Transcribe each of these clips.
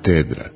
Katedra.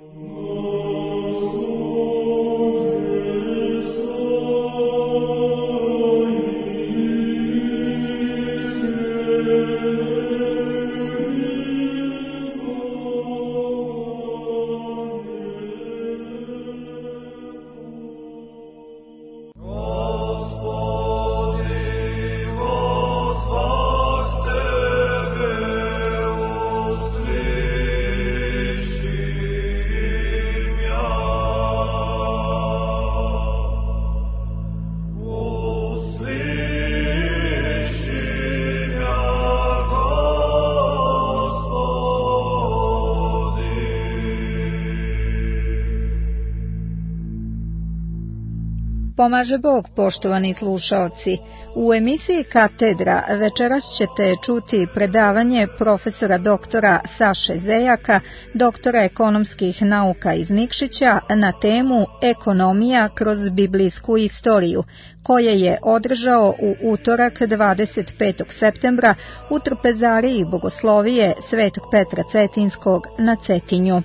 Pomaže Bog, poštovani slušaoci. U emisiji Katedra večeras ćete čuti predavanje profesora doktora Saše Zejaka, doktora ekonomskih nauka iz Nikšića, na temu Ekonomija kroz biblijsku istoriju, koje je održao u utorak 25. septembra u Trpezariji Bogoslovije Svetog Petra Cetinskog na Cetinju.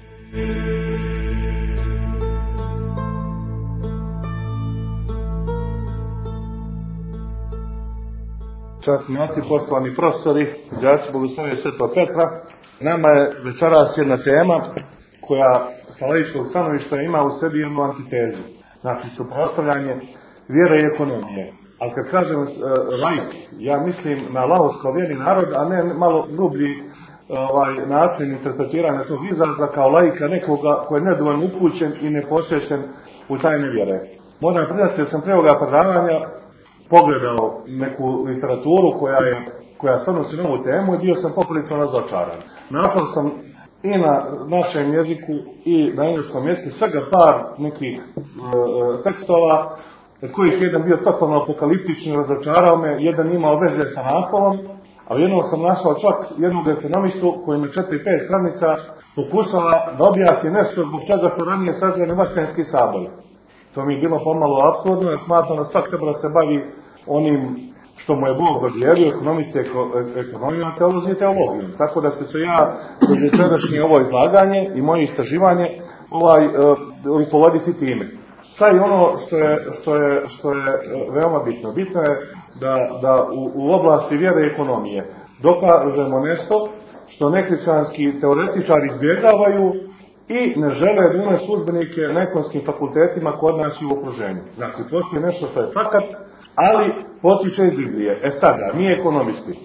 Časnici, poštovani profesori, đaci Bogoslovije Svetog Petra, nama je večeras jedna tema koja sa laičkog stanovišta ima u sebi jednu antitezu, znači suprotstavljanje vjere i ekonomije. Ali kad kažem laik, ja mislim na laosko-vjerni narod, a ne malo grublji način interpretiranja tog izraza kao laika, nekoga koji je nedovoljno upućen i neposvećen u tajne vjere. Moram priznati da sam prije ovoga predavanja pogledao neku literaturu koja se odnosi na ovu temu i bio sam poprilično razočaran. Našao sam i na našem jeziku i na engleskom jeziku svega par nekih tekstova, od kojih jedan bio totalno apokaliptični, razočarao me, jedan imao veze sa naslovom, a jednom sam našao čak jednog ekonomistu koji me 4-5 stranica pokušala da objasni nešto zbog čega su ranije sazvani Vaseljenski sabor. To mi je bilo pomalo apsurdno, jer smatram da svak treba da se bavi onim što mu je Bog dodijelio, ekonomiste ekonomijom, a teologije teologijom. Tako da se ja kroz večerašnje ovo izlaganje i moje istraživanje rukovoditi time. Šta je ono što je veoma bitno? Bitno je da u oblasti vjere i ekonomije dokažemo nešto što nekrišćanski teoretičari izbjegavaju i ne žele da imaju službenike na ekonomskim fakultetima kod nas i u okruženju. Znači, postoji nešto što je fakat, ali potiče iz Biblije. Sada, mi ekonomisti,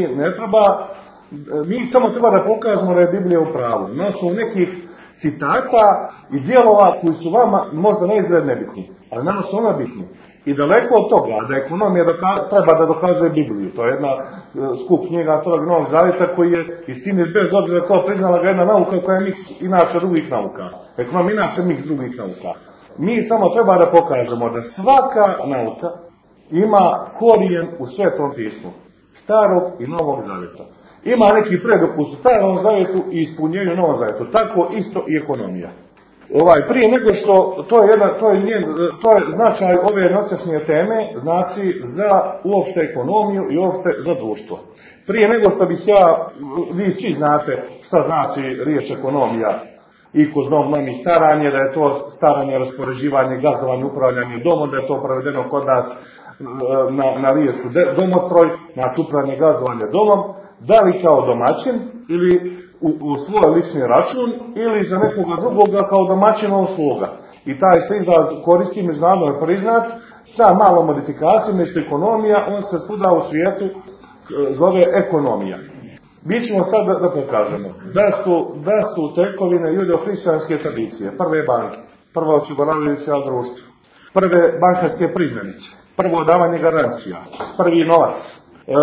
mi samo treba da pokažemo da je Biblija u pravu. Na osnovu nekih citata i dijelova koji su vama možda neizgled nebitni, ali nama su ona bitni. I daleko od toga da ekonomija treba da dokazuje Bibliju. To je jedna skup knjiga Starog Novog Zavjeta koji je istini bez obzira to priznala ga jedna nauka koja je miks inače drugih nauka. Ekonomija inače miks drugih nauka. Mi samo treba da pokažemo da svaka nauka ima korijen u Svetom pismu, Starog i Novog Zavjeta. Ima neki predopus u Starom Zavjetu i ispunjenju u Novom Zavjetu. Tako isto i ekonomija. Prije nego što, to je značaj ove noćašnje teme, znači za uopšte ekonomiju i uopšte za društvo. Prije nego što bih vi svi znate šta znači riječ ekonomija i kroz novi staranje, da je to staranje, raspoređivanje, gazdovanje, upravljanje domom, da je to prevedeno kod nas na riječu domostroj, znači upravljanje, gazdovanje domom, da li kao domaćin ili u svoj lični račun ili za nekoga drugoga kao domaćinov sluga. I taj se izraz koristi međunarodno priznat sa malom modifikacijom, isto ekonomija, on se svuda u svijetu zove ekonomija. Mi ćemo sad da pokažemo da su tekovine judeo-hrišćanske tradicije, prve banke, prvo osiguravajuća društva, prve bankarske priznanice, prvo davanje garancija, prvi novac,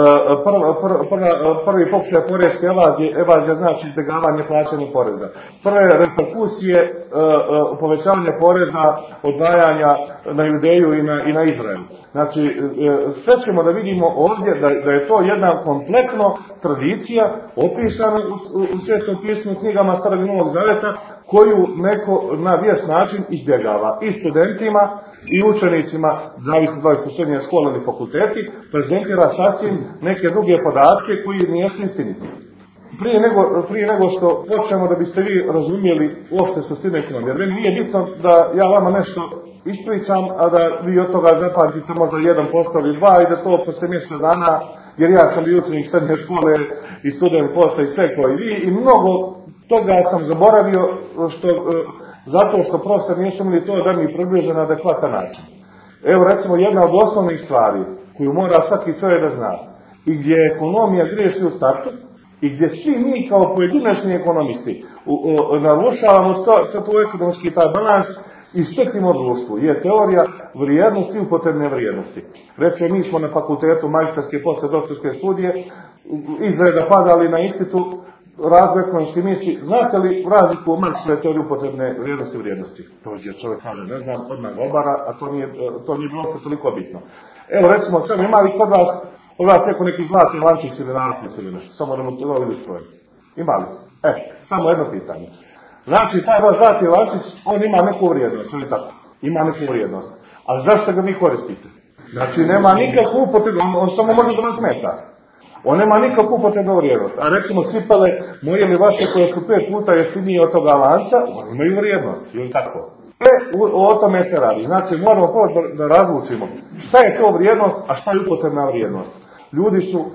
prvi pokušaj poreske evazija znači izbjegavanje plaćanja poreza. Prve reperkusije povećavanja poreza, odvajanja na Judeju i na Izrael. Znači, sve ćemo da vidimo ovdje da je to jedna kompletno tradicija opisana u Svetom pismu, knjigama Starog i Novog Zavjeta, koju neko na vješt način izbjegava i studentima i učenicima, zavisno da li su srednje škole ili fakulteti, prezentira sasvim neke druge podatke koji nisu istiniti. prije nego što počnemo da biste vi razumijeli uopšte suštinu ekonomije. Jer meni nije bitno da ja vama nešto ispričam, a da vi od toga zapamtite možda 1% ili 2% i da to posle mjesec dana, jer ja sam bio učenik srednje škole i student posle i sve kao i vi, i mnogo toga sam zaboravio zato što profesor nisu imali to da mi približe na adekvatan način. Evo recimo jedna od osnovnih stvari koju mora svaki čovjek da zna i gdje ekonomija griješi u startu i gdje svi mi kao pojedinačni ekonomisti narušavamo to ekonomski taj balans i štetimo društvu, je teorija vrijednosti i upotrebne vrijednosti. Recimo, mi smo na fakultetu majstorske posle doktorske studije izreda padali na ispitu razvoj ekonomske misli. Znate li razliku u Marksove teorije upotrebne vrijednosti i vrijednosti? Dođe čovjek kaže, ne znam, odmah obara, a to nije bilo sve toliko bitno. Evo recimo, sve imali kod vas neko neki zlatni lančić ili narukvic ili nešto, samo da mu to vidiš projekt. Imali? Samo jedno pitanje. Znači, taj vaš zlatni lančić, on ima neku vrijednost, ili tako? Ima neku vrijednost. Ali zašto ga vi koristite? Znači, nema nikakvu upotrebu, on samo može da vas smeta. On nema nikakvu upotrebnu vrijednost. A recimo cipele, moje ili vaše koje su 5 puta jeftinije od toga lanca, oni imaju vrijednost, ili tako? O tome se radi. Znači, moramo da razlučimo šta je to vrijednost, a šta je upotrebna vrijednost. Ljudi su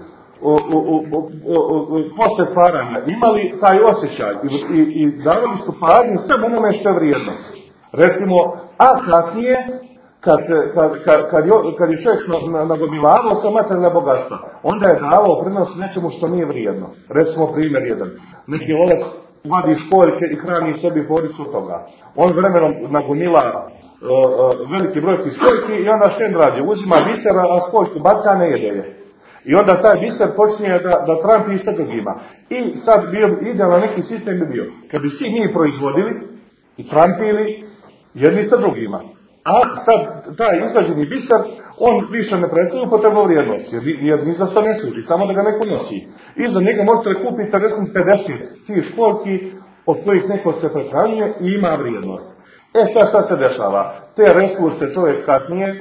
posle stvaranja imali taj osjećaj i davali su pažnju sve onome što je vrijedno. Recimo, a kasnije, kad je čovjek nagomilavao sa materijalna bogatstva, onda je davao prednost nečemu što nije vrijedno. Recimo, primjer jedan. Neki otac vadi školjke i hrani sebi porodicu od toga. On vremenom nagomila veliki broj tih školjki i onda što radi? Uzima bisera, a školjku baca, ne jede je. I onda taj biser počinje da trampi i sa drugima. I sad idealan neki sistem bi bio. Kad bi svi mi proizvodili i trampili jedni sa drugima. A sad taj izvađeni biser, on više ne predstavlja upotrebnu vrijednost, jer ni za što ne služi, samo da ga neko nosi. I za njega možete kupiti 50 tih školjki od kojih neko se prehranjuje i ima vrijednost. Sad šta se dešava? Te resurse čovjek kasnije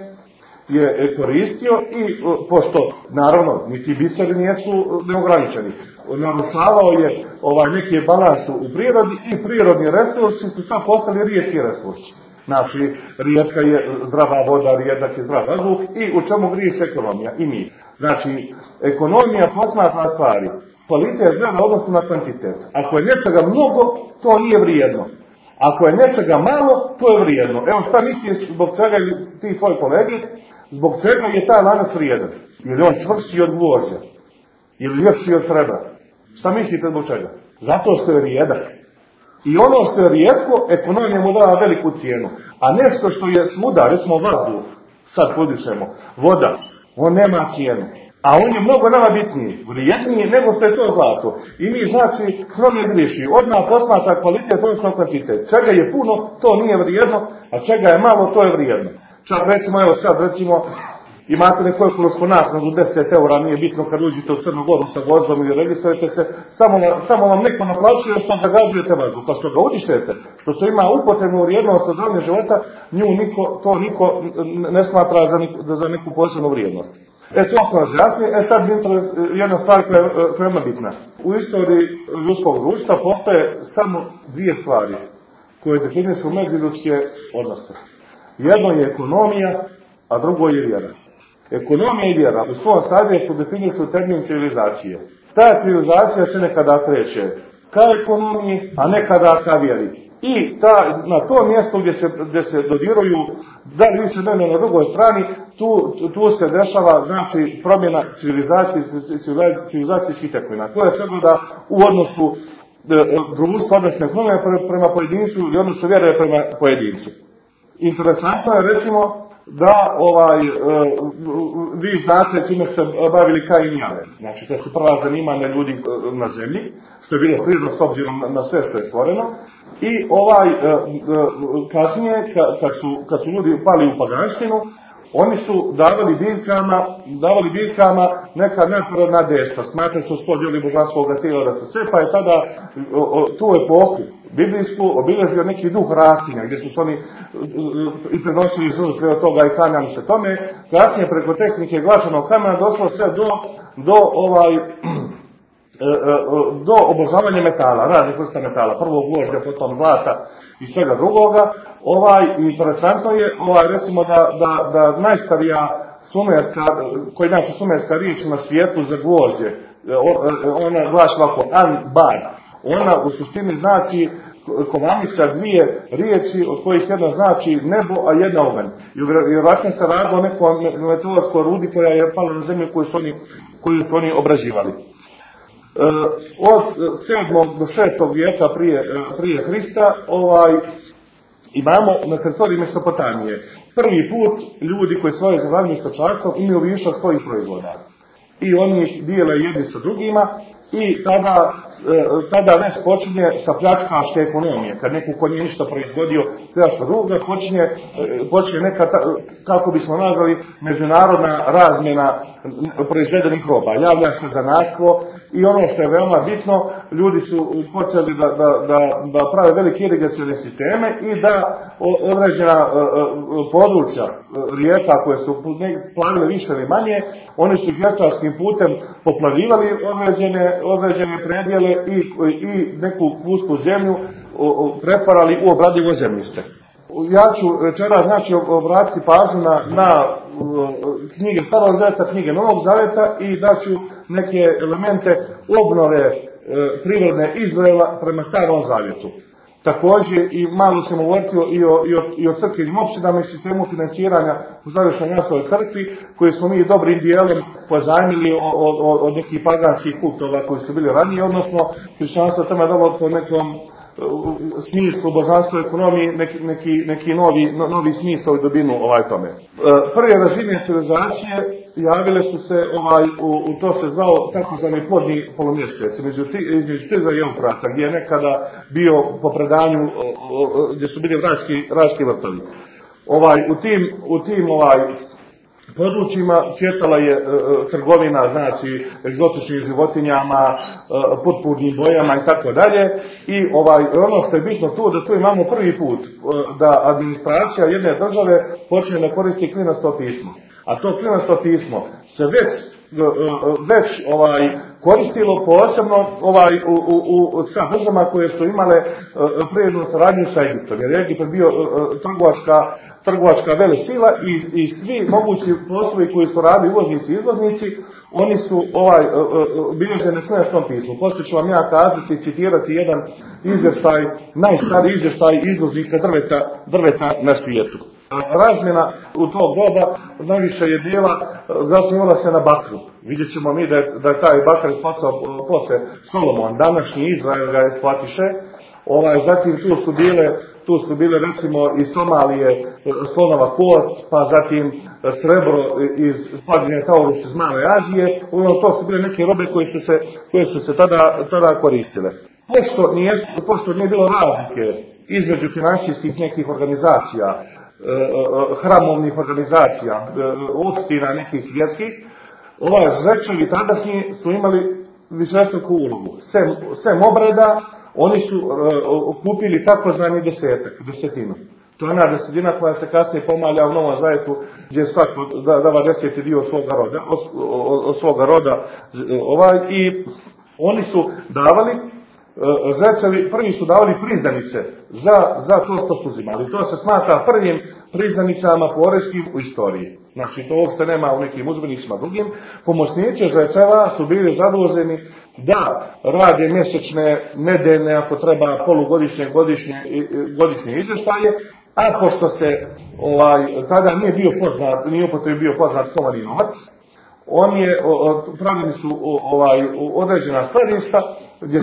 je koristio i pošto, naravno, niti biseri nisu neograničeni, narušavao je neki balans u prirodi i prirodni resursi su sad postali rijetki resursi. Znači, rijetka je zdrava voda, rijedak je zdrav vazduh i u čemu griješi ekonomija? I mi. Znači, ekonomija posmatra stvari. Kvalitet gleda odnosno na kvantitet. Ako je nečega mnogo, to nije vrijedno. Ako je nečega malo, to je vrijedno. Evo šta misliš zbog čega ti tvoji kolege, zbog čega je taj lanac vrijedan? Ili on čvršći od gvožđa? Ili ljepši od treba? Šta mislite zbog čega? Zato što je rijedak. I ono što je rijetko, ekonomija mu dava veliku cijenu. A nešto što je svuda, recimo vazduh, sad podišemo, voda, on nema cijenu. A on je mnogo nama bitniji, vrijedniji nego što je to zlato. I mi znači, ekonomija griješi, odmah posmatra kvalitet, odnosno kvantitet. Čega je puno, to nije vrijedno, a čega je malo, to je vrijedno. Čak recimo, evo sad recimo, imate neku ekološku naknadu 10 eura, nije bitno kad uđete u Crnu Goru sa vozom ili registrujete se, samo vam neko naplaćuje što zagađujete vazduh, pa što ga udišete, što to ima upotrebnu vrijednost od zdravlja života, to niko ne smatra za neku posebnu vrijednost. To smo razjasnili. Sad mi jedna stvar koja je veoma bitna. U istoriji ljudskog društva postoje samo dvije stvari koje definišu međuljudske odnose. Jedno je ekonomija, a drugo je vjera. Ekonomija i vjera u svom sadržaju definišu termin civilizacije. Ta civilizacija se nekada kreće ka ekonomiji, a nekada ka vjeri. I na tom mjestu gdje se dodiruju, da li više ne na drugoj strani, tu se dešava znači promjena civilizacijskih tekovina. To je sve da u odnosu društva, odnosno ekonomije prema pojedincu i odnosu vjere prema pojedincu. Interesantno je recimo da vi znate čime se bavili Kain i Abel. Znači, to su prva zanimanja ljudi na zemlji, što je bilo prirodno s obzirom na sve što je stvoreno. I kasnije, kad su ljudi upali u paganštinu, oni su davali biljkama neka neprirodna dejstva. Smatrali su spodjeli božanskog tijela da se sve, pa je tada tu epohu biblijsku obilježio neki duh rastinja, gdje su oni i prenosili žrtve od toga i klanjali se tome. Kasnije preko tehnike glačanog kamena došlo sve do do obožavanja metala, raznih vrsta metala, prvo gvožđa, potom zlata i svega drugoga. Interesantno je recimo da najstarija sumerska, koji naša sumerska riječ na svijetu za gvožđe, ona glasi ovako, Anbar, ona u suštini znači kovanica dvije riječi od kojih jedna znači nebo, a jedna oganj. I vjerojatno se radi o nekom meteorskoj rudi koja je pala na zemlju koju su oni obrađivali. Od 7. do 6. vijeka prije Hrista imamo na teritoriji Mesopotamije prvi put ljudi koji svoje zavladnju stočarstvom imaju višak svojih proizvoda. I oni ih dijele jedni sa drugima i tada već počinje sa pljačkaške ekonomije. Kad neko ko nije ništa proizvodio pljačka druga, počinje neka, kako bismo nazvali, međunarodna razmjena proizvedenih roba. Javlja se zanatstvo i ono što je veoma bitno, ljudi su počeli da prave velike irigacione sisteme i da određena područja rijeka koje su plavile više ili manje, oni su vještačkim putem poplavivali određene predjele i neku pusku zemlju pretvarali u obradivo zemljište. Ja ću večera obratiti pažnju na knjige Starog zaveta, knjige Novog zaveta i daću neke elemente obnove prirodne Izraela prema Starom zavjetu. Također i malo ćemo govoriti i o crkvenim opštinama i sistemu finansiranja u zavisnoj našoj crkvi, koji smo mi dobrim dijelom pozajmili od nekih paganskih kultova koji su bili ranije, odnosno hrišćanstvo tome dalo po nekom smislu božanskoj ekonomiji neki novi smisao i dubinu tome. Prve razine civilizacije javile su se, to se zvao takozvani plodni polumjesec, između Tiza i Eufrata, gdje je nekada bio po predanju, gdje su bili vrajski vrtovi. U tim područjima cvjetala je trgovina, znači egzotičnim životinjama, purpurnim bojama i tako dalje. I ono što je bitno tu, da tu imamo prvi put da administracija jedne države počne da koristi klinasto pismo. A to klinasto pismo se već koristilo posebno sa državama koje su imale prirodnu saradnju sa Egiptom. Jer Egipt bio trgovačka velesila i svi mogući poslovi koji su radili uvoznici i izvoznici, oni su bilježeni na klinatskom pismu. Poslije ću vam ja kazati i citirati jedan izvještaj, najstariji izvještaj izvoznika drveta na svijetu. Razmjena u tog doba najviše je bila zasnivala se na bakru. Vidjet ćemo mi da je taj bakar spasao posle Solomon, današnji Izrael ga eksploatiše. Zatim tu su bile recimo iz Somalije slonova kost, pa zatim srebro iz padine Taurus iz Male Azije. To su bile neke robe koje su se tada koristile. Pošto nije bilo razlike između finansijskih nekih organizacija, hramovnih organizacija, opština nekih vjerskih, žrečevi tadašnji su imali višestruku ulogu. Sem obreda, oni su kupili takozvani desetinu. To je ona desetina koja se kasnije pomalja u Novom Zavetu, gdje svako dava 10. dio od svoga roda. I oni su davali, žrečevi prvi su davali priznanice za to što su uzimali. To se smatra prvim priznanicama poreskim u istoriji. Znači to uopšte nema u nekim udžbenicima drugim. Pomoćnici žrečeva su bili zaduženi da rade mjesečne, nedeljne, ako treba polugodišnje, godišnje izvještaje, a pošto se tada nije upotrebio poznat komadi novac, pravljeni su određena skladišta gdje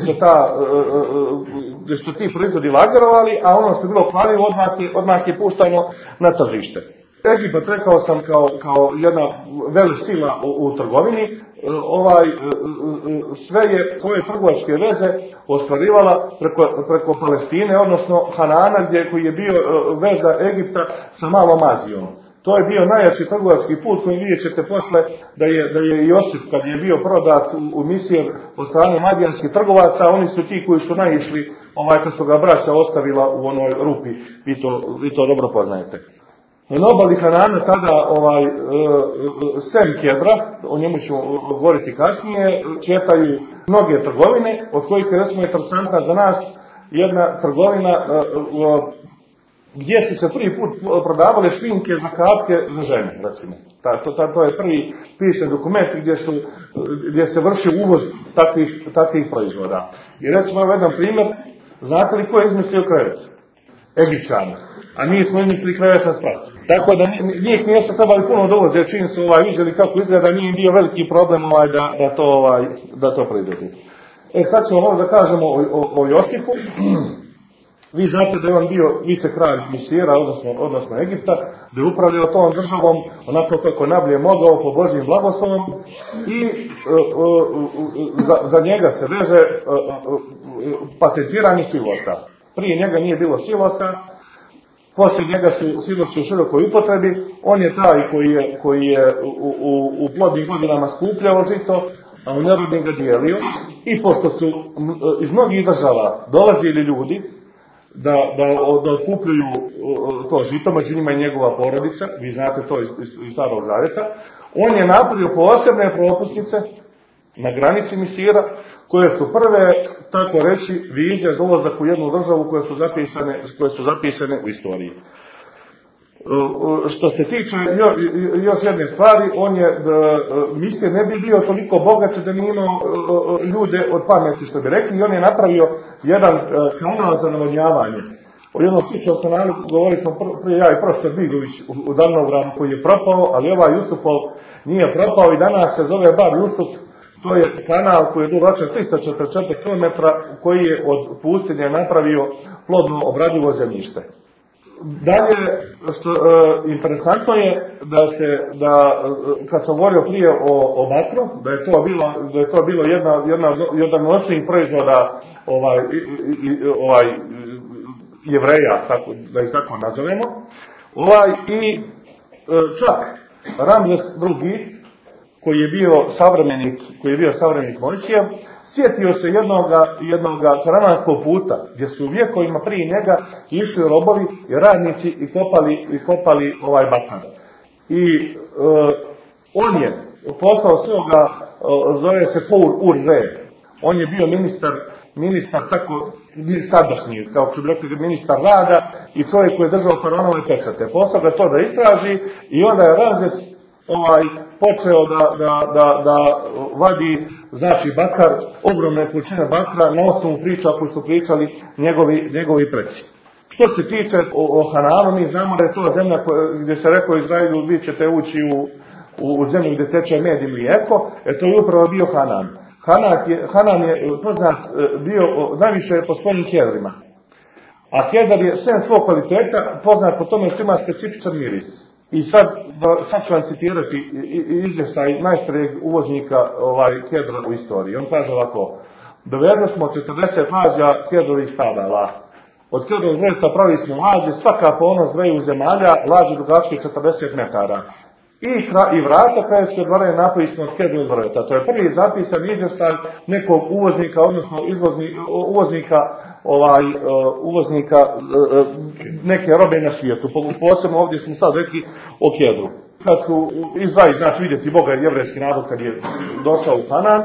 su ti proizvodi lagerovali, a ono što je bilo kladivo odmah je puštano na tržište. Egipat, rekao sam, kao jedna velesila u trgovini, sve je svoje trgovačke veze ostvarivala preko Palestine, odnosno Hanana, koji je bio veza Egipta sa Malom Azijom. To je bio najjači trgovački put koji vidjet ćete posle da je Josif, kad je bio prodat u Misir od strane madijanskih trgovaca, oni su ti koji su naišli kad su ga braća ostavila u onoj rupi. Vi to dobro poznajete. Na obali Hanana tada sem Kedra, o njemu ćemo govoriti kasnije, cvjetaju mnoge trgovine, od kojih je recimo interesantna za nas jedna trgovina gdje su se prvi put prodavale šminke za kapke za žene, recimo. To je prvi pisan dokument gdje se vrši uvoz takvih proizvoda. I recimo jedan primjer, znate li ko je izmislio krevet? Egipćani. A mi smo izmislili krevet na sprat. Tako da njih nije se trebali puno dovoze, jer čim su vidjeli kako izgleda, nije bio veliki problem da to proizvodi. Sad ćemo malo da kažemo o Josifu. Vi znate da je on bio vicekralj Misira, odnosno Egipta, da je upravljao tom državom onako kako najbolje mogao po Božjim blagoslovom i za njega se veže patentiranje silosa. Prije njega nije bilo silosa, poslije njega su silosi u širokoj upotrebi, on je taj koji je u plodnim godinama skupljao žito, a u nerodnim ga dijelio, i pošto su iz mnogih država dolazili ljudi da otkupljuju to žito, među njima i njegova porodica, vi znate to iz Starog Zavjeta, on je napravio posebne propusnice na granici Misira, koje su prve, tako reći, vize za ulazak u jednu državu koje su zapisane u istoriji. Što se tiče još jedne stvari, Misir ne bi bio toliko bogat da nije imao ljude od pameti, što bi rekli, i on je napravio jedan kanal za navodnjavanje. O jednom sličnom kanalu govorili smo prije ja i profesor Bigović u Davnovgradu, koji je propao, ali ovaj Jusupov nije propao i danas se zove Bar Jusuf. To je kanal koji je dugačak 344 km, koji je od pustinje napravio plodno obradivo zemljište. Dalje, interesantno je kad sam govorio prije o bakru, da je to bilo jedan od osnovnih proizvoda Jevreja, da ih tako nazovemo. I čak Ramzes II, koji je bio savremenik Mojsijev, sjetio se jednoga karavanskog puta, gdje su u vjekovima prije njega išli robovi i radnici i kopali bakar. I on je poslao svoga, zove se Pour Ur-Re, on je bio ministar tako, sadašnji, kao što bi rekli, ministar rada i čovjek koji je držao faraonove pečate. Poslao ga to da istraži i onda je Ramzes počeo da vadi, znači, bakar, ogromne količine bakra na osnovu priča koju su pričali njegovi preci. Što se tiče o Hananu, mi znamo da je to zemlja gdje se rekao Izraelu, vi ćete ući u zemlju gdje teče med i mlijeko, to je upravo bio Hanan. Hanan je poznat bio najviše po svojim kedrima. A kedar je sem svog kvaliteta poznat po tome što ima specifičan miris. I sad ću vam citirati izvještaj najstarijeg uvoznika kedra u istoriji. On kaže ovako: dovedli smo 40 lađa kedrovih stabala. Od kedrovog drveta pravi smo lađe, svaka po ono dveju zemalja, lađe dugačke 40 metara. I vrata kraljevske dvore napravili smo od kedrovog drveta. To je prvi zapisan izvještaj nekog uvoznika, odnosno uvoznika neke robe na svijetu. Posebno ovdje smo sad rekli o kedru. Kad su Izrael, znači vidjeti Boga i jevrejski narod kad je došao u Hanan,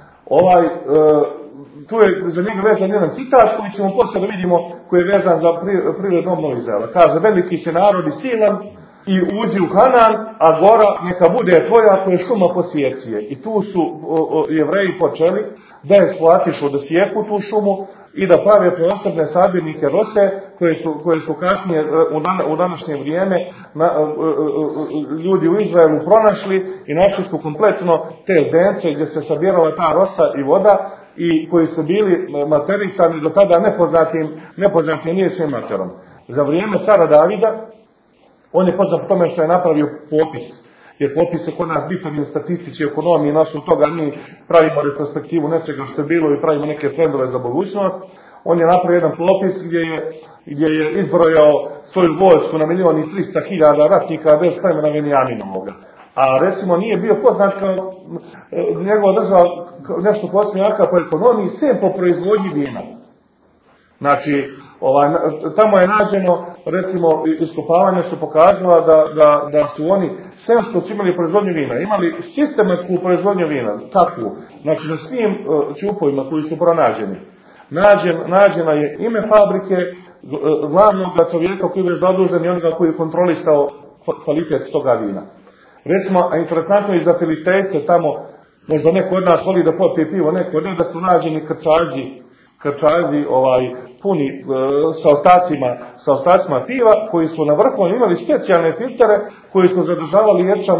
tu je za njega vezan jedan citat koji ćemo poslije da vidimo, koji je vezan za prirodnu obnovu Izraela. Kaže: veliki će narod i silan i uđi u Hanan, a gora neka bude tvoja, koja je šuma posjecije. I tu su Jevreji počeli da eksploatišu, da sjeku tu šumu i da prave posebne sabirnike rose koje su kasnije u današnje vrijeme ljudi u Izraelu pronašli i našli su kompletno te zdence gdje se sabirala ta rosa i voda i koji su bili materisani do tada nepoznatim riječnim materom. Za vrijeme cara Davida on je poznat po tome što je napravio popis, jer popis je kod nas bitan i u statistici, ekonomiji, i na osnovu toga mi pravimo retrospektivu nečega što je bilo i pravimo neke trendove za budućnost. On je napravio jedan popis gdje je izbrojao svoju vojsku na 1.300.000 ratnika bez plemena Venijaminovoga. A recimo nije bio poznat kao njegova država nešto posebno jaka po ekonomiji, sem po proizvodnji vina. Znači, Tamo je nađeno, recimo, iskopavanje su pokazala da su oni, sve što su imali proizvodnju vina, imali sistematsku proizvodnju vina, takvu, znači na svim ćupovima koji su pronađeni. Nađena je ime fabrike, glavnog čovjeka koji je zadužen i onoga koji je kontrolisao kvalitet toga vina. Recimo, a interesantno i za filistejce tamo, možda neko od nas voli da popije pivo, neko od njih da su nađeni krčazi puni sa ostacima piva, koji su na vrhu imali specijalne filtere koji su zadržavali ječam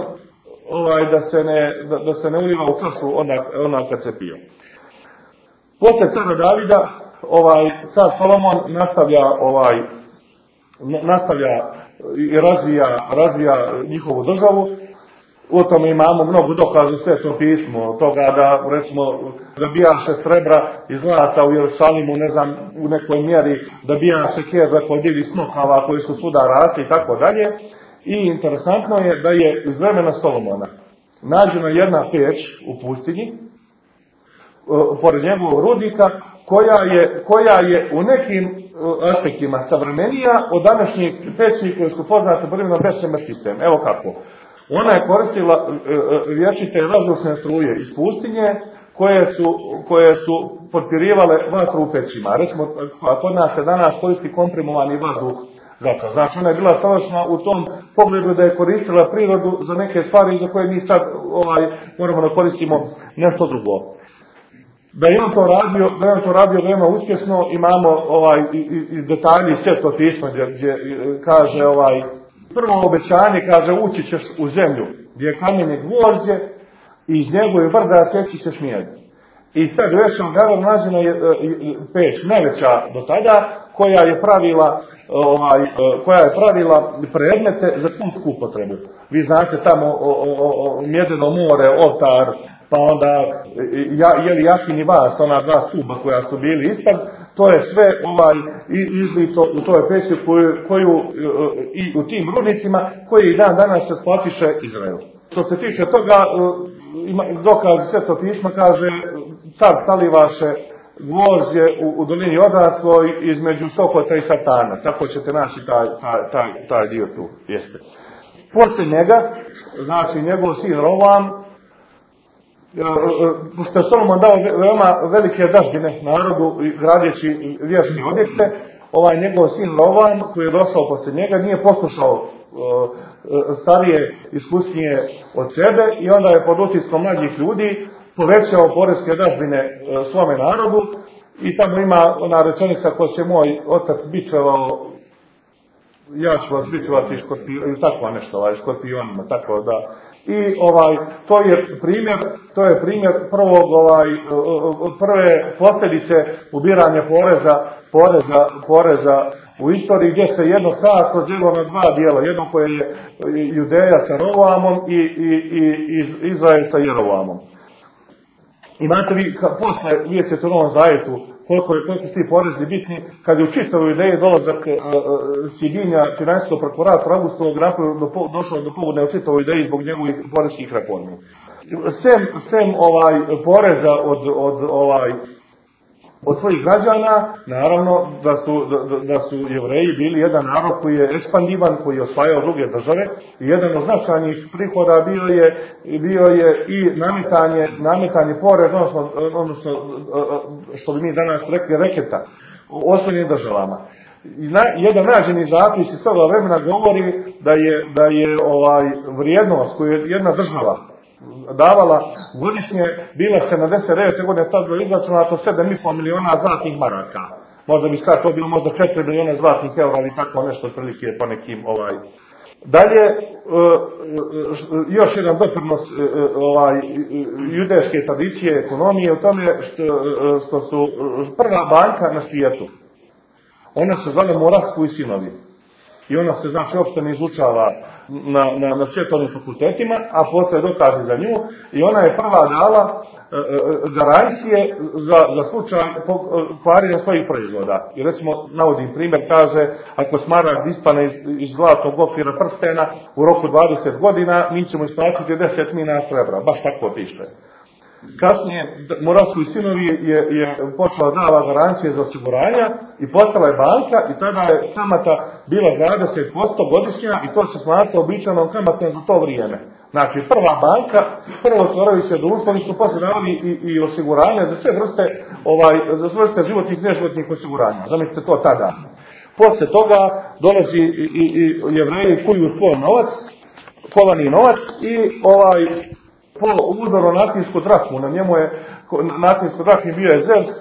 da se ne uliva u čašu ona kad se pio. Posle cara Davida, car Solomon nastavlja i razvija njihovu državu. U tome imamo mnogo dokaza u Svetom pismu, od toga da, recimo, da bijaše srebra i zlata u Jerusalimu, ne znam, u nekoj mjeri, da bijaše keza kod divljih smokava koji su svuda rasli i tako dalje. I interesantno je da je iz vremena Solomona nađena jedna peć u pustinji, pored njegovog rudnika, koja je u nekim aspektima savremenija od današnjih peći koje su poznate prvim bessemer sistem. Evo kako. Ona je koristila vječite vazdušne struje iz pustinje koje su potpirivale vatru u pećima. Recimo, kod nas se danas koristi komprimovani vazduh vatra. Znači, ona je bila savršena u tom pogledu da je koristila prirodu za neke stvari za koje mi sad moramo da koristimo nešto drugo. Da je on to radio veoma uspješno, imamo i detalji Svetog pisma gdje kaže prvo obećanje, kaže, ući ćeš u zemlju gdje je kamenje gvožđe i iz njegove brda sjeći ćeš mijed. I sad rečeno nađena je peć najveća do tada koja je pravila predmete za kunsku upotrebu. Vi znate tamo mjedeno more, oltar, pa onda jakini vas, ona dva stuba koja su bili ispod, to je sve izlito u toj peći koju i u tim rudnicima koji i dan danas se splatiše Izraelu. Što se tiče toga, dokaz Svetog pisma kaže, car salivaše gvožđe u dolini odrasloj između Sokota i Satana. Tako ćete naći taj dio tu. Jeste. Poslije njega, znači njegov sin Rovam, pošto je Solomon dao veoma velike dažbine narodu gradeći vječne objekte, njegov sin Rovam, koji je došao poslije njega, nije poslušao starije, iskusnije od sebe i onda je pod utiskom mlađih ljudi povećao poreske dažbine svome narodu i tamo ima ona rečenica koja će moj otac bičevao, ja ću vas bičevati škorpionima, tako nešto, škorpionima, tako da. I to je primjer prve posljedice ubiranja poreza u istoriji, gdje se jedno carstvo dijelilo na dva dijela, jedno koje je Judeja sa Rovoamom i Izrael sa Jerovoamom. Imate vi, posle vidjet ćete u Novom Zavetu, koliko su ti porezi bitni, kad je u čitavoj Judeji dolazak Siginja, financijskog prokuratora Augustovog došao do pogodne u čitavoj Judeji zbog njegovih porezkih reformi. Sem poreza od svojih građana, naravno da su Jevreji bili jedan narod koji je ekspandivan, koji je osvajao druge države i jedan od značajnih prihoda bio je i nametanje poreza, odnosno što bi mi danas rekli reketa u osvojenim državama. Jedan nađeni zapis iz toga vremena govori da je vrijednost koju je jedna država davala godišnje, bila 79. godine, tad bilo izračunato 7,5 miliona zlatnih maraka. Možda bi sad to bilo možda 4 miliona zlatnih eura, ali tako nešto otprilike po nekim Dalje, još jedan doprinos judejske tradicije, ekonomije, u tome što su prva banka na svijetu. Ona se zvala Moravsku i sinovi. I ona se, znači, uopšte ne izučava na svjetovnim fakultetima, a postoje dokazi za nju, i ona je prva dala garancije za slučaj kvarenja svojih proizvoda. I recimo, navodim primjer, kaže, ako smaragd ispane iz zlatnog okvira prstena u roku 20 godina, mi ćemo isplatiti 10 mina srebra. Baš tako piše. Kasnije, Moravskovi sinovi je počela dava garancije za osiguranja i postala je banka i tada je kamata bila 20% godišnja i to se smatralo običajnom kamatom za to vrijeme. Znači, prva banka, prvo otvarajuće društvo, oni su poslije davali i osiguranja za sve vrste životnih i neživotnih osiguranja. Zamislite to tada. Poslije toga dolazi i Jevreji kuju svoj novac, kovani novac i po uzoru na latinsku drahmu. Na njemu je, na latinskoj drahmi bio je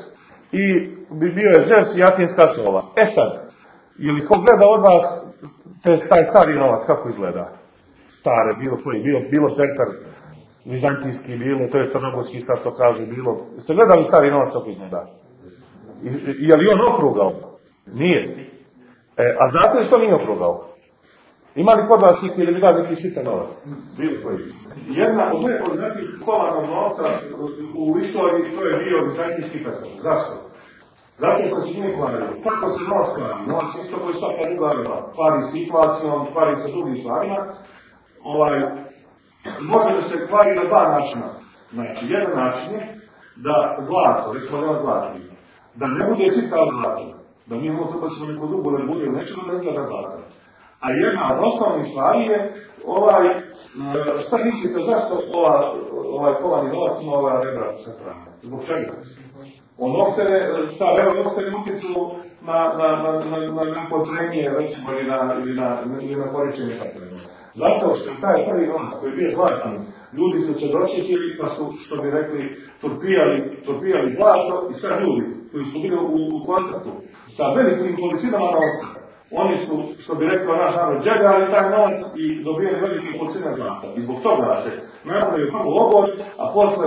Zeus i atinska slova. Sad, je li ko gleda od vas taj stari novac, kako izgleda? Stare, bilo koji, bilo Petar, vizantijski, bilo, to je crnogorski, sad to kaže, bilo. Ste gledali stari novac kako izgleda? Je li on okrugao? Nije. A znate što nije okrugao? Ima li kod vas neki ili bi da neki sitan novac? Bilo koji. Jedna od najpoznatijih kovanog novca u istoriji, to je bio vizantijski petar. Zašto? Zato što se nije kvarilo. Kako se novac kvari? Novac isto koji svaka druga riba. Kvari s inflacijom, kvari sa drugim stvarima. Može da se kvari na dva načina. Znači, jedan način je da zlato, recimo da zlato, da ne bude čitav zlato. Da mi imamo treba ćemo neko drugo da bude, neće da ne izgleda zlato. A jedna od osnovnih stvari je šta mislite, zašto kovani novac ima ova rebra sa strane? Zbog čega? Ta rebra uopšte ne utječu na potrenje, recimo, ili na korišćenje šatrena. Zato što taj prvi novac koji je bio zlatan, ljudi su se dosjetili pa su, što bi rekli, torpijali zlato i sad ljudi koji su bili u kontaktu sa velikim količinama novca, oni su, što bi rekao naš narod, džegali taj novac i dobijali velike količine zlata. I zbog toga se napravio prvo obod, a posle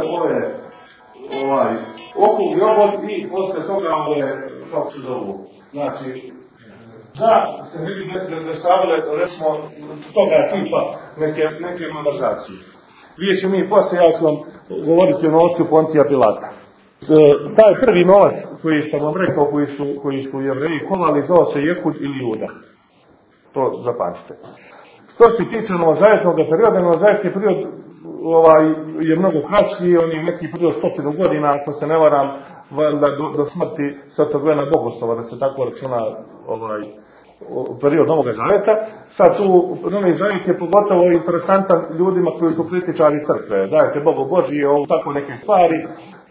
okrugli obod i posle toga kako se zovu. Znači, da se ne bi dešavale, recimo, toga tipa neke malverzacije. Vidjet ćemo mi poslije, ja ću vam govoriti o novcu Pontija Pilata. Taj prvi novac koji sam vam rekao, koji su Jevreji kovali, zvao se Jehud ili Juda. To zapamtite. Što se tiče novozavetnog perioda, novozavetni period je mnogo kraći, on je neki period 100 godina, ako se ne varam, do smrti Svetog Ivana Bogoslova, da se tako računa period Novog Zaveta. Sad tu Novi Zavet je pogotovo interesantan ljudima koji su kritičari crkve. Dajte Bogu Božije, tako neke stvari,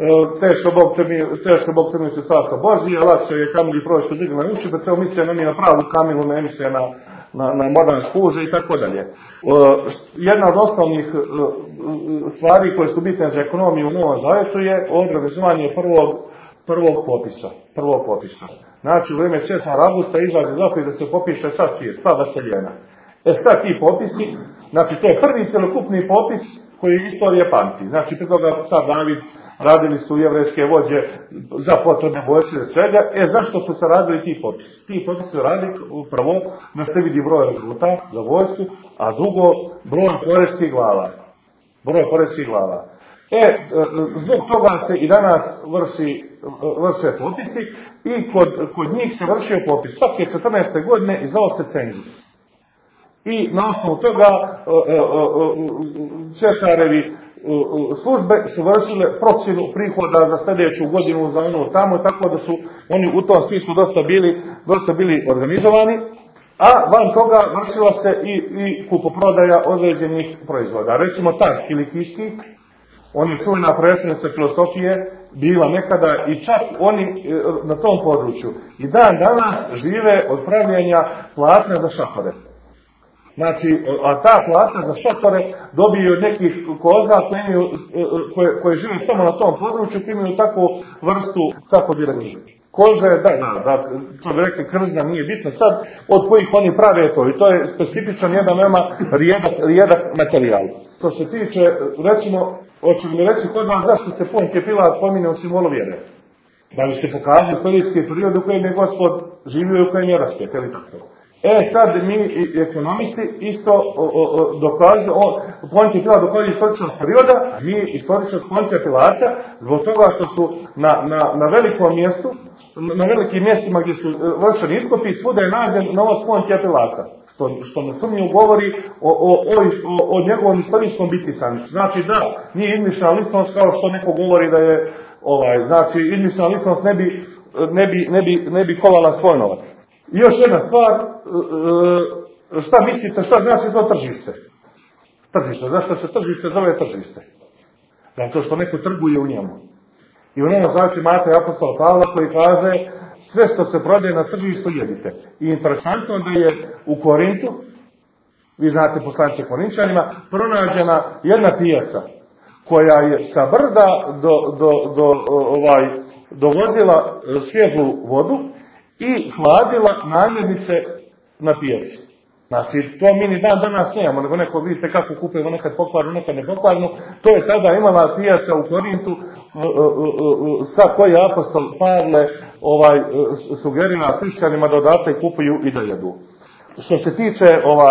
teško Bog temiju se Carstvo Božije, lakše je kamili proći zigli na uši, da se misle na pravu kamilu, ne misle na modern spuže i tako dalje. Jedna od osnovnih stvari koje su bitne za ekonomiju u Novom Zavetu je organizovanje prvog popisa. Znači, u vrijeme Cesara Augusta izađe zapis da se popiše sva svijet, sva vaseljena. Sad ti popisi, znači to je prvi celokupni popis koji istorija pamti. Znači, prije toga sad David, radili su jevrejske vođe za potrebe vojske i svega. Zašto su se radili ti popisi? Ti popisi su radili prvo da se vidi broj regruta za vojsku, a drugo broj poreskih glava. Zbog toga se i danas vrše popisi i kod njih se vršio popis. Svake 14. godine izdao se cenzus. I na osnovu toga Cesarevi službe su vršile procjenu prihoda za sljedeću godinu, za ono tamo, tako da su oni u tom smislu dosta bili organizovani, a van toga vršila se i kupoprodaja određenih proizvoda. Recimo Tars ili Kiški, on je čuvena predstavnica filosofije, bila nekada i čak oni na tom području i dan danas žive od pravljenja platna za šatore. Znači, a ta platna za šatore dobiju od nekih koza koje žive samo na tom području, koji imaju takvu vrstu, kako bi rekli, kože, da, to bi rekli krzna, nije bitno sad, od kojih oni prave to. I to je specifičan jedan veoma rijedak materijal. Što se tiče, recimo, hoću mi reći kod vas zašto se Pontije Pilat pominje u simbolu vjere? Da bi se pokazao istorijski period u kojem je Gospod živio i u kojem je raspet, ili tako? Sad mi ekonomisti isto dokazuju, Pontije Pilat dokazuje istoričnost perioda, a mi istoričnost Pontija Pilata, zbog toga što su na velikom mjestu, na velikim mjestima gdje su vršeni iskopi, svuda je nađen novost Pontija Pilata, što nesumnjivo govori o njegovom istorijskom bitisanju. Znači da nije izmišljena ličnost kao što neko govori da je, znači izmišljena ličnost ne bi kovala svoj novac. I još jedna stvar, šta mislite, šta znači to tržište? Tržište, zašto se tržište zove tržište? Zato što neko trguje u njemu. I u Novom Zavjetu imate apostola Pavla koji kaže sve što se prodaje na tržištu jedite. I interesantno da je u Korintu, vi znate poslanice Korinčanima, pronađena jedna pijaca koja je sa brda dovozila svježu vodu i hladila namirnice na pijaci. Znači, to mi ni dan danas nemamo, nego neko vidite kako kupujemo, nekad pokvarno, nekad ne pokvarno. To je tada imala pijaca u Korintu sa koji apostol Pavle sugerira hrišćanima da odatle kupuju i da jedu. Što se tiče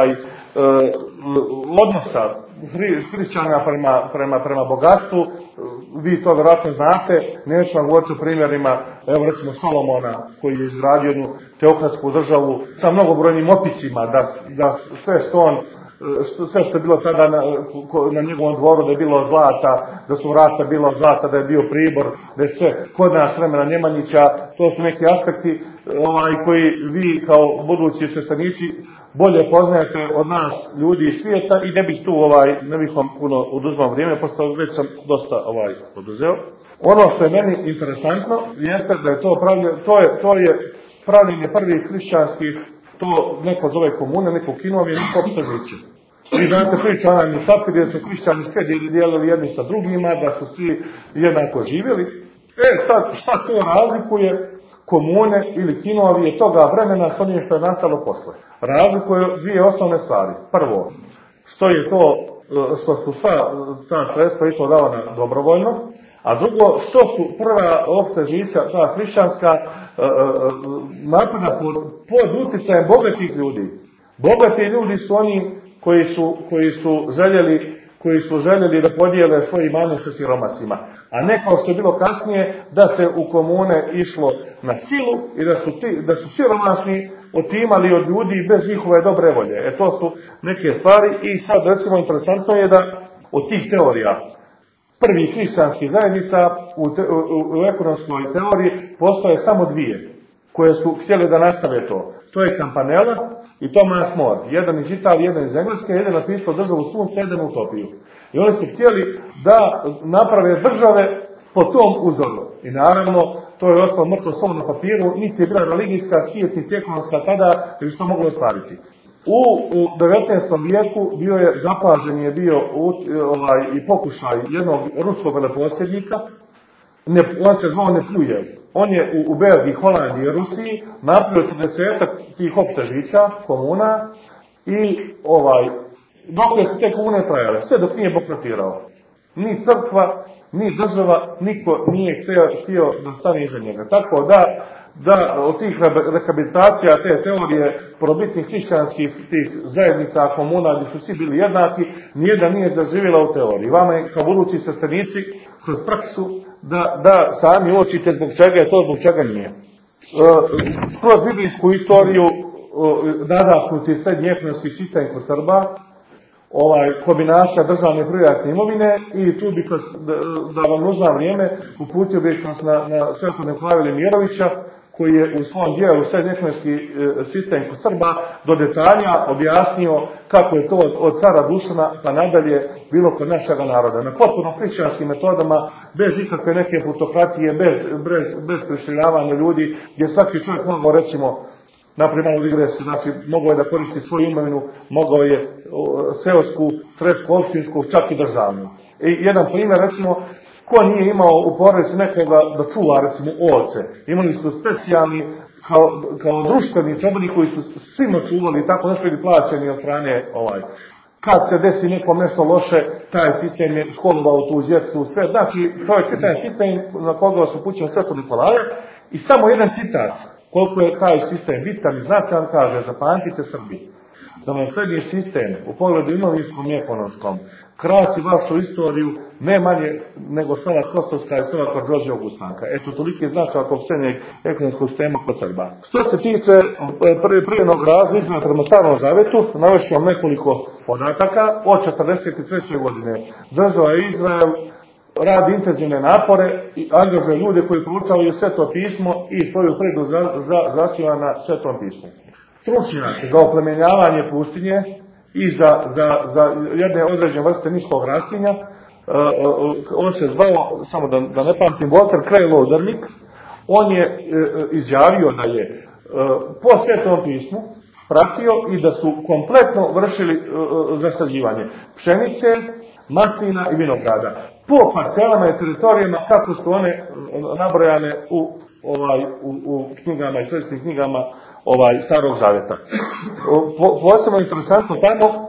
odnosa hrišćana prema bogatstvu, vi to vjerojatno znate, neću vam govoriti o primjerima, evo recimo Solomona koji je izgradio jednu teokratsku državu sa mnogobrojnim opisima, da sve što je bilo tada na njegovom dvoru, da je bilo zlata, da su vrata bilo zlata, da je bio pribor, da je sve kod nas vremena Nemanjića, to su neki aspekti koji vi kao budući sveštenici bolje poznajete od nas ljudi iz svijeta i ne bih tu ne bih vam puno oduzmao vrijeme, pošto već sam dosta oduzeo. Ono što je meni interesantno jeste da je to je pravljenje prvih hrišćanskih, to neko zove komune, neko kinovje, neko opšte žiće. Vi znate priču Ananiju i Sapfir, gdje su hrišćani sve dijelili jedni sa drugima, da su svi jednako živjeli. Sad, šta to razlikuje komune ili kinovije toga vremena s onim što je nastalo posle? Razlikuje dvije osnovne stvari. Prvo, što su ta sredstva i to davana dobrovoljno, a drugo, što su prva opšte žića, ta hrišćanska, napada pod utjecajem bogatih ljudi. Bogati ljudi su oni koji su željeli da podijele svoje imanje sa siromasima, a ne kao što je bilo kasnije da se u komune išlo na silu i da su siromašni otimali od ljudi bez njihove dobre volje. To su neke stvari i sad recimo interesantno je da od tih teorija prvih hrišćanskih zajednica u ekonomskoj teoriji postoje samo dvije koje su htjeli da nastave to. To je Campanella i Thomas More. Jedan iz Italije, jedan iz Engleske, jedan napisao državu sunca, jedan utopiju. I oni su htjeli da naprave države po tom uzoru. I naravno, to je ostalo mrtvo slovo na papiru, niti je bila religijska svijet, niti ekonomska tada, da bi se to moglo ostvariti. U 19. vijeku zapažen je bio i pokušaj jednog ruskog veleposjednika, on se zvao Nepljujev. On je u Belgiji, Holandiji i Rusiji napravio 30 tih opšte žića, komuna, i dok su te komune trajale, sve dok nije bankrotirao. Ni crkva, ni država, niko nije htio da stane iza njega. Tako da od tih rehabilitacija, te teorije probitnih hrišćanskih tih zajednica, komuna, gdje su svi bili jednaki, nijedan nije zaživjela u teoriji. Vama je kao budući sveštenici kroz praksu da sami uočite zbog čega je to, zbog čega nije. Kroz biblijsku istoriju nadahnuti srednji ekonomski sistem kod Srba, kombinacija državne i privatne imovine, i tu bih vas, da vam uzmam vrijeme, uputio bih vas na Svetog Nikolaju Limirovića, koji je u svom dijelu srednji ekonomski sistem kod Srba do detalja objasnio kako je to od cara Dušana pa nadalje bilo kod našega naroda. Na potpuno hrišćanskim metodama, bez ikakve neke plutokratije, bez prisiljavanja ljudi, gdje svaki čovjek mogao, recimo, naprijed malo digresiju, znači mogao je da koristi svoju imovinu, mogao je seosku, sredsku, opštinsku, čak i državnu. I jedan primjer, recimo, ko nije imao u porodici nekoga da čuva, recimo, ovce. Imali su specijalni, kao društveni čobani koji su svima čuvali i tako nešto bili plaćeni od strane Kad se desi nekom nešto loše, taj sistem je školovao tu djecu, sve. Znači, to je taj sistem na koga vas upućujem Svetog Nikolaja. I samo jedan citat koliko je taj sistem bitan i značajan, kaže, zapamtite Srbi, da vam srednji sistem u pogledu imovinskom i ekonomskom kraci vašu istoriju ne manje nego Sava Kosovska i Sava Đorđe Augustanka. Eto, toliki značaj tog srednjeg ekonomskog sistema kod Srba. Što se tiče privrednog razvoja prema Starom Zavetu, navešću vam nekoliko podataka. Od 1943. godine država Izrael radi intenzivne napore i angažuje ljude koji proučavaju Sveto pismo i svoju privredu zasniva na Svetom pismu. Stručnjaci za oplemenjavanje pustinje i za jedne određene vrste niskog rastinja, on se zvao, samo da ne pamtim, Walter Cray Laudermilk. On je izjavio da je po Svetom pismu pratio i da su kompletno vršili zasađivanje pšenice, maslina i vinograda po parcelama i teritorijama kako su one nabrojane u knjigama, istorijskim knjigama Starog Zaveta. Posebno interesantno tamo,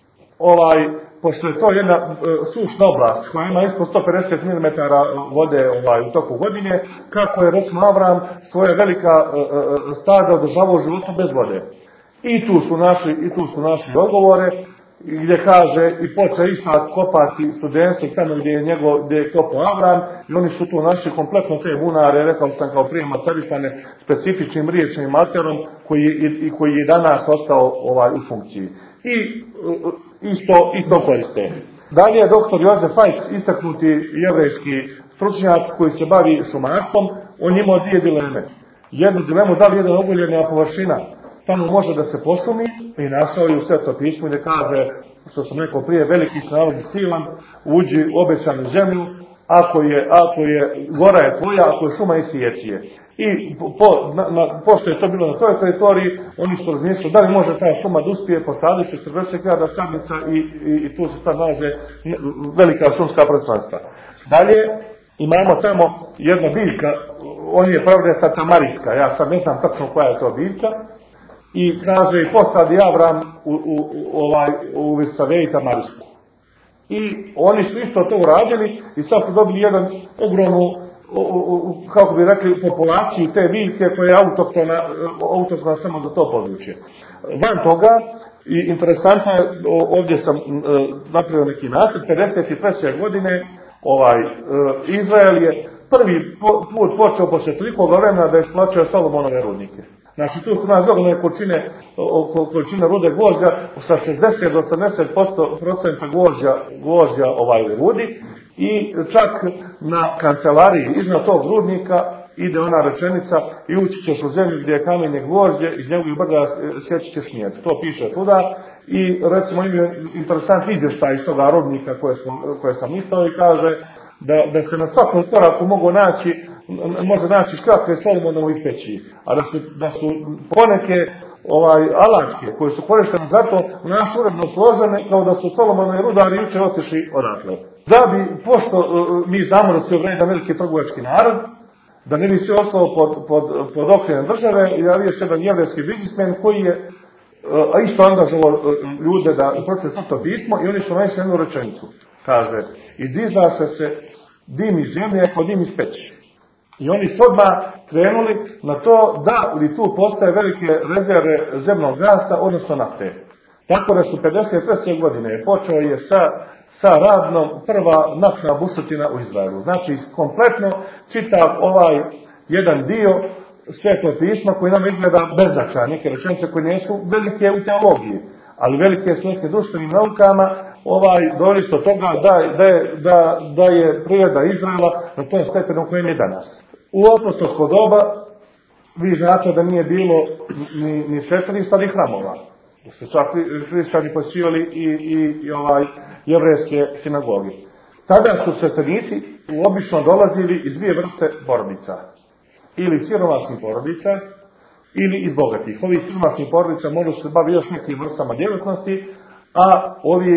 pošto je to jedna sušna oblast koja ima ispod 150 mm vode u toku godine, kako je recimo Avram svoje velika stada održavao u životu bez vode. I tu su našli odgovore, gdje kaže i poče Isak kopati studenci tamo gdje je kopao Avram, i oni su tu našli kompletno te bunare, rekao sam kao prije, materisane specifičnim riječnim materom koji je danas ostao u funkciji. I isto koriste. Dalje je dr. Jozef Fajc, istaknuti jevrejski stručnjak koji se bavi šumarstvom. On imao dvije dileme. Jednu dilemu, da li jedna oguljena površina tamo može da se pošumi, i našao je u Sveto pismu gdje kaže, što sam rekao prije, veliki se narod silan, uđi u obećanu zemlju, ako je gora je tvoja, ako je šuma i sijećije. I pošto je to bilo na toj teritoriji, oni su razmišljali da li može ta šuma da uspije posaditi 40.000 sadnica i tu se sad nalaze velika šumska prostranstva. Dalje imamo tamo jedna biljka, on je pravda sa tamarijska, ja sad ne znam tačno koja je to biljka, i kaže i posadi Avram u Visaveji tamarijsku. I oni su isto to uradili i sad su dobili jedan ogromnu, kako bi rekli, populaciju te biljke koja je autoktona samo za to područje. Van toga, i interesantno je, ovdje sam napravio neki nasred, 53. godine Izrael je prvi put počeo posle toliko vremena da isplaćuje Solomonove rudnike. Znači, tu su nas ogromne količine rude gvožđa, sa 60 do 80% gvožđa rudi, i čak na kancelariji iznad tog rudnika ide ona rečenica i ući ćeš u zemlju gdje je kamenje gvožđe, iz njegovih brda sjeći ćeš nijed. To piše tuda i recimo ima interesantni izvještaj iz toga rudnika koje sam listao i kaže da se na svakom koraku može naći šljake Solomonovih peći, a da su poneke alatke koje su korištene zato naš uredno složene kao da su Solomonovi rudari juče otišli odatle. Da bi, pošto mi znamo da se vreda veliki trgovački narod, da ne bi sve ostalo pod okriljem države, javio se jedan jevrejski biznismen koji je isto angažovao ljude da pročuje Sveto pismo, i oni su našli jednu rečenicu. Kaže, i dizaše se dim iz zemlje kao dim iz peći. I oni su odmah krenuli na to da li tu postaje velike rezerve zemnog gasa, odnosno nafte. Tako da su 53. godine počeo je sa radnom prva naftna bušotina u Izraelu. Znači, kompletno čitav jedan dio Svetog pisma koji nam izgleda beznačajan, neke rečenice koje nisu velike u teologiji, ali velike su neke društvenim naukama, doveli do toga da je privreda Izraela na tom stepenu kojem je danas. U apostolsko doba vi znate da nije bilo ni svetilišta ni hramova. Da su čak hrišćani posjećivali i jevrejske sinagoge. Tada su sveštenici obično dolazili iz dvije vrste porodica. Ili siromašnih porodica, ili iz bogatih. Ovi siromašnih porodica možda se bavi još nekim vrstama djelatnosti, a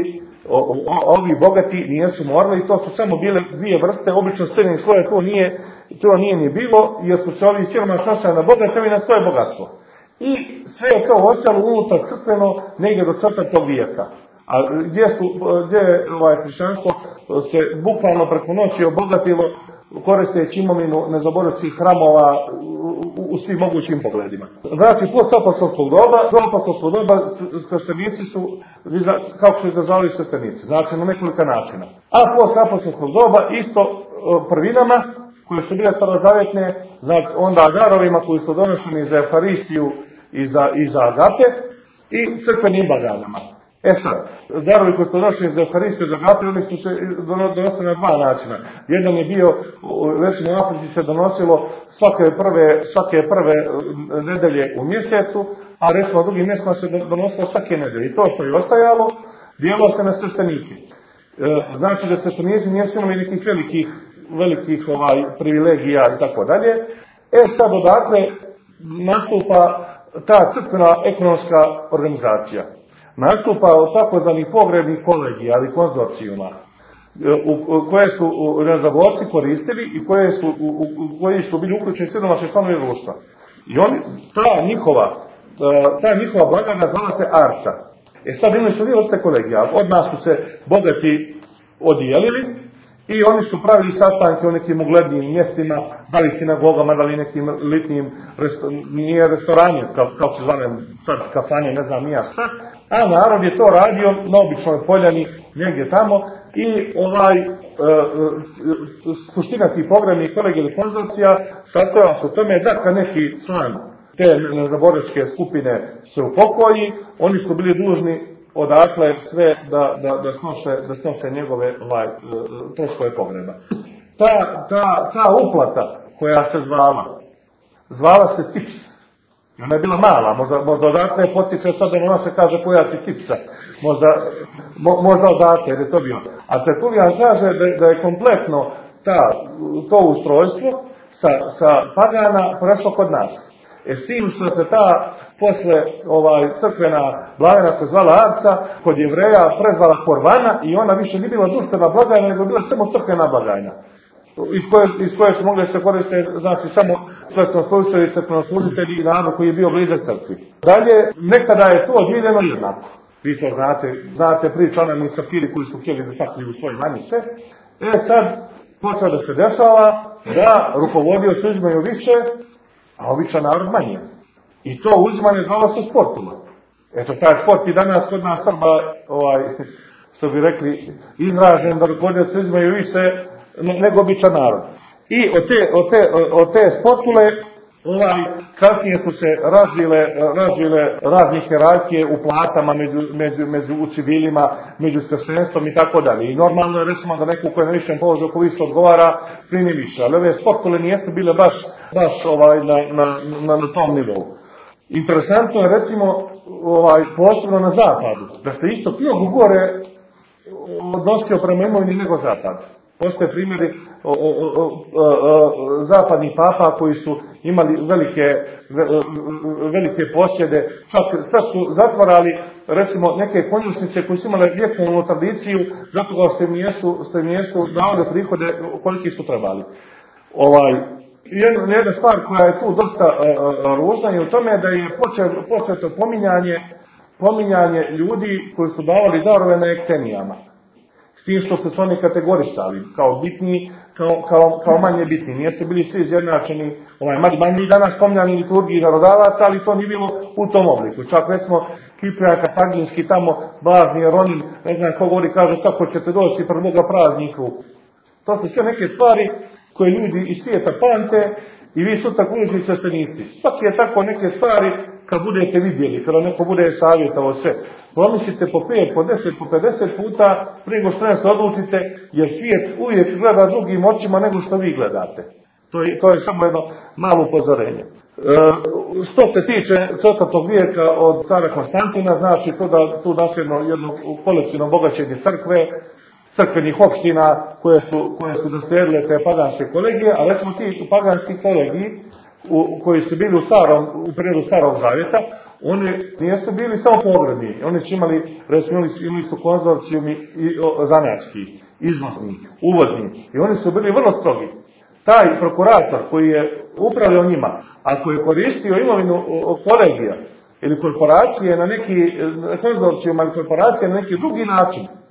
ovi bogati nijesu morali, i to su samo bile dvije vrste, obično srednjih sloja to nije ni bilo, jer su se ovi siromašni osnovali na bogate i na svoje bogatstvo. I sve je to ostalo unutar crkveno negdje do 4. vijeka. A gdje je hrišćanstvo se bukvalno preko noći obogatilo koristeći imovinu nezaboravskih hramova u svim mogućim pogledima. Znači, posle apostolskog doba sveštenici su, kako su izražavali sveštenici, znači na nekolika načina. A posle apostolskog doba isto prvinama, koje su bile starozavjetne, znači onda darovima koji su donošeni za Euharistiju i za agape, i crkvenim blagdanima. Sad, darovi koji su donošeni za Euharistiju i za agape, oni su se donosili na dva načina. Jedan je bio, većini u Africi se donosilo svake prve nedelje u mjesecu, a recimo drugim mjesecima se donosilo svake nedelje. I to što je ostajalo, dijelo se na sveštenike. Znači da sveštenici nisu imali nekih velikih privilegija i tako dalje. Sad odakle nastupa ta crkvena ekonomska organizacija. Nastupa od takozvanih pogrebnih kolegija ali konzorcijuma, koje su Nezaborci koristili i koji su bili uključeni siromašni članovi društva. I ta njihova blagajna zvala se Arca. Sad imali su dvije vrste kolegija. Od nas su se bogati odijelili i oni su pravili sastanke u nekim uglednijim mjestima, da li sinagogama, da li nekim litnim, nije restoranje, kao se zvane sad kafanje, ne znam nija šta, a narod je to radio na običnoj poljani, negdje tamo, i suština tih pogrebnih kolegija ili konzorcija sastojala se u tome da kad neki član te nezaboračke skupine se upokoji, oni su bili dužni odakle sve da snose njegove troškove pogreba. Ta uplata koja se zvala se tips. Ona je bila mala, možda odatle potiče sad da ona se kaže koja ti tipsa. Možda odatle, jer je to bilo. A Tertulijan kaže da je kompletno to ustrojstvo sa pagana prešlo kod nas. S tim što se ta posle crkvena blagajna koja zvala Arca kod Jevreja prezvala Korvana i ona više nije bila društvena blagajna, nego bila samo crkvena blagajna. Iz koje su mogli se koristiti, znači samo sveštenoslujitelji, crkvenoslužitelji i narod koji je bio blizak crkvi. Dalje, nekada je to dijeljeno jednako. Vi to znate priču Ananije i Sapfiri koji su htjeli da sakriju svoje manje. Sad počeo da se dešava da rukovodioci uzimaju više, a običan narod manje. I to uzimanje zvalo se sportuma. Eto, taj sport i danas kod nas Srba, što bi rekli, izražen da rukovodioci uzimaju više nego običan narod. I od te sportule, kasnije su se razvile razne hijerarhije u platama u civilima, među sveštenstvom i tako dalje. I normalno je recimo da neko ko je na višem položaju ko više odgovara, primi više. Ali ove sportule nijesu bile baš na tom nivou. Interesantno je recimo posebno na zapadu, da se isto mnogo gore odnosio prema imovini nego zapad. Postoje primjeri zapadnih papa koji su imali velike posjede, čak sad su zatvarali recimo neke konjušnice koji su imali vjekovnu tradiciju zato što im nijesu davali prihode koliki su trebali. Jedna stvar koja je tu dosta ružna je u tome da je početo pominjanje ljudi koji su davali darove na ektenijama. S tim što su oni kategorisali kao bitni, kao manje bitni. Nije se bili svi izjednačeni, manje danas spominjani liturgiji narodavaca, ali to nije bilo u tom obliku. Čak recimo Kiprijan Kartaginski tamo, Blažni Jeronim, ne znam ko govori, kaže kako ćete doći pred Boga prazniku. To su sve neke stvari koje ljudi iz svijeta pamte i vi su tako ulični sveštenici. Svaki je tako neke stvari kad budete vidjeli, kada neko bude savjetovao sve. Promislite po 5, po 10, po 50 puta prije nego što se odlučite, jer svijet uvijek gleda drugim očima nego što vi gledate. To je samo jedno malo upozorenje. Što se tiče 4. vijeka od cara Konstantina, znači tu nasljedno jedno kolektivno bogaćenje crkvenih opština koje su naslijedile te paganske kolegije, a recimo ti paganski kolegiji koji su bili u periodu Starog Zavjeta, oni nisu bili samo pogrebni, oni su imali, recimo imali su konzorcijumi zanatski, izvozni, uvozni, i oni su bili vrlo strogi. Taj prokurator koji je upravljao njima, ako je koristio imovinu kolegija ili korporacije na neki konzorcijum ili korporacije na neki drugi način,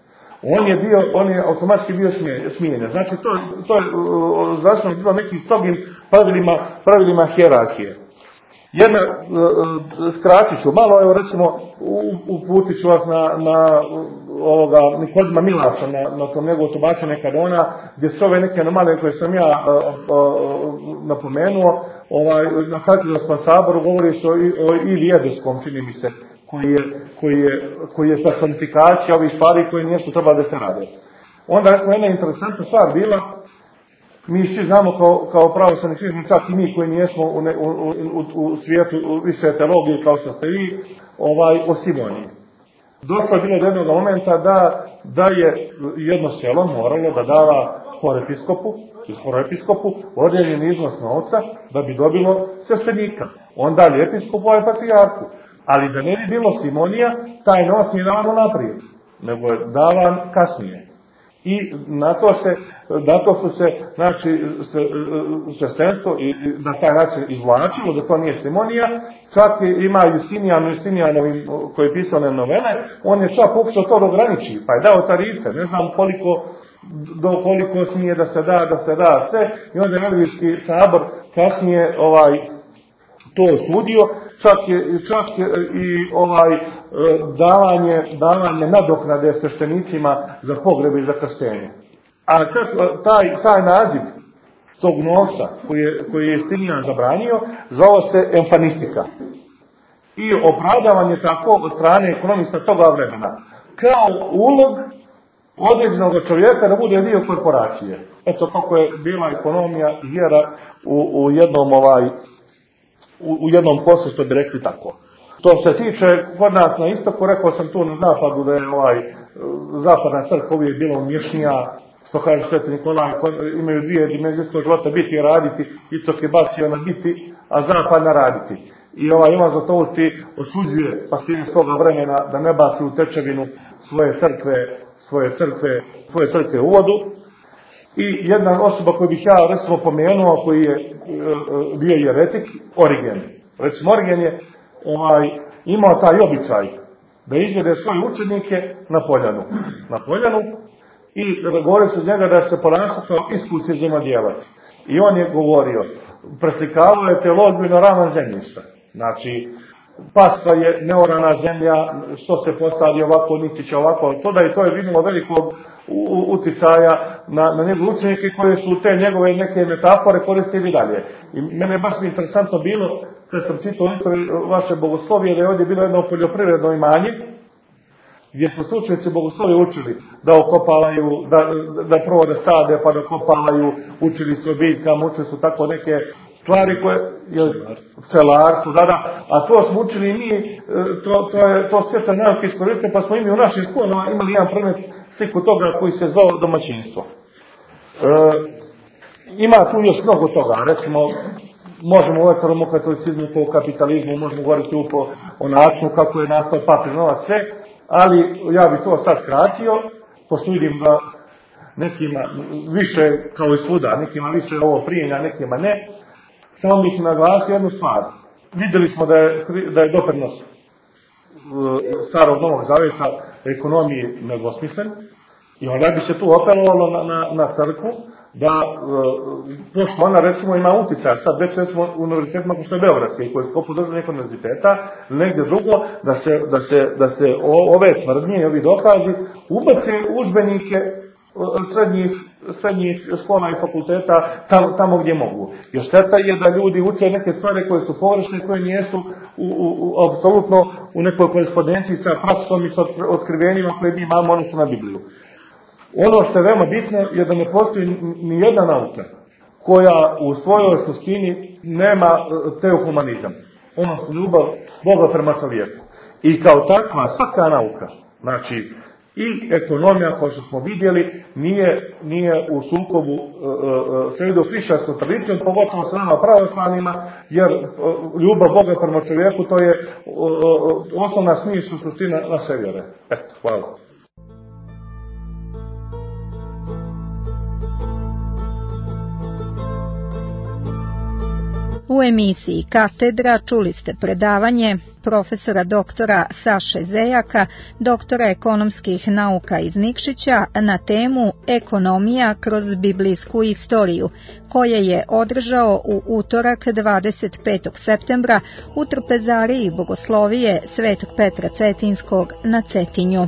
on je automatski bio smijenjen. Znači, to je zasnovano bilo nekim strogim pravilima hijerarhije. Jedna, skratit ću malo, evo recimo, uputit ću vas na Nikodima Milasa, na tom njegovu tumačenje kanona, gdje su ove neke anomalije koje sam ja napomenuo, na Katedralskom saboru govori se o Ivi Edeskom, čini mi se, koji je personifikacija ovih stvari koje nijesu treba da se rade. Onda recimo jedna interesantna stvar bila, mi svi znamo kao pravoslavni hrišćani, čak i mi koji nijesmo u svijetu više teologije kao što ste vi, o Simoniji. Došlo je bilo do jednog momenta da je jedno selo moralo da dava horoepiskopu određen iznos novca da bi dobilo sveštenika. On dalje episkopu, a patrijarhu. Ali da ne bi bilo Simonija, taj novac nije davan naprijed, nego je davan kasnije. I na to su se, znači, sveštenstvo i na taj način izvlačilo, da to nije Simonija. Čak ima Justinijanovim koji je pisao novele, on je čak pokušao to da ograniči, pa je dao tarife, ne znam do koliko smije da se da sve, i onda je Veliki sabor kasnije to osudio, čak i davanje nadoknade sveštenicima za pogrebe i za krštenje. A taj naziv tog novca koji je Justinijan zabranio, zvao se emfanistika. I opravdavanje tako od strane ekonomista toga vremena, kao ulog određenog čovjeka da bude dio korporacije. Eto kako je bila ekonomija i vjera u jednom košu, što bi rekli tako. To se tiče kod nas na istoku, rekao sam tu na zapadu da je zapadna crkva uvijek bila umješnija, što kaže Sveti Nikolaj, imaju dvije dimenzijskog života, biti i raditi, istok je bacio na biti, a zapad na raditi. I Ivan Zlatovski osuđuje pastire svoga vremena da ne baci u tečevinu svoje crkve u vodu. I jedna osoba koju bih ja recimo pomenuo, koji je bio jeretik, Origen. Recimo Origen je imao taj običaj da izvede svoje učenike na poljanu i govori se od njega da se ponaša kao iskusni zemljodjelac. I on je govorio, preslikavao je teologiju na ravan zemljišta. Znači, pastva je neorana zemlja, što se posadi ovako, niti će ovako, to je vidjelo velikog uticaja na njegove učenike koje su te njegove neke metafore koristili dalje. I mene je baš interesantno bilo, kad sam čitao istoriju vaše bogoslovije, da je ovdje bilo jedno poljoprivredno imanje, gdje su učenici bogoslovije učili da okopavaju, da prvo da sade, pa da okopavaju, učili su o biljkama, učili su tako neke stvari koje, pčelarstvo, a to smo učili i mi, to sve te nauke iskoristili, pa smo i mi u našim školama imali jedan predmet sliku toga koji se zvao domaćinstvo. Ima tu još mnogo toga, recimo, možemo o eteromokatolicizmu, o kapitalizmu, možemo govoriti o načinu kako je nastao papir nova sve, ali ja bih to sad skratio, pošto vidim da nekima više, kao i svuda, nekima više ovo prijenja, nekima ne. Samo bih naglasio jednu stvar. Vidjeli smo da je doprinos starog Novog Zaveta ekonomiji nedvosmislen i onda bi se tu apelovalo na crkvu da, pošto ona recimo ima utjecaj, sad već recimo u univerzitetima kao što je Beogradski, koji je sklopu državnih univerziteta, negdje drugo, da se ove tvrdnje i ovi dokazi ubace udžbenike srednjih škola i fakulteta tamo gdje mogu. Jer šteta je da ljudi uče neke stvari koje su pogrešne, koje nijesu apsolutno u nekoj korespondenciji sa praksom i sa otkrivenjima koje mi imamo odnosno na Bibliju. Ono što je veoma bitno je da ne postoji ni jedna nauka koja u svojoj suštini nema teohumanizam. Ono su ljubav Boga prema čovjeku. I kao takva svaka nauka, znači i ekonomija, kao što smo vidjeli, nije u sukobu sa judeo-hrišćanskom tradicijom, pogotovo sa nama pravoslavnima, jer ljubav Boga prema čovjeku to je osnovna smisla, suština naše vjere. Eto, hvala. U emisiji Katedra čuli ste predavanje profesora doktora Saše Zejaka, doktora ekonomskih nauka iz Nikšića, na temu Ekonomija kroz biblijsku istoriju, koje je održao u utorak 25. septembra u trpezariji Bogoslovije Svetog Petra Cetinskog na Cetinju.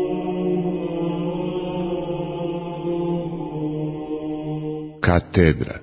Katedra.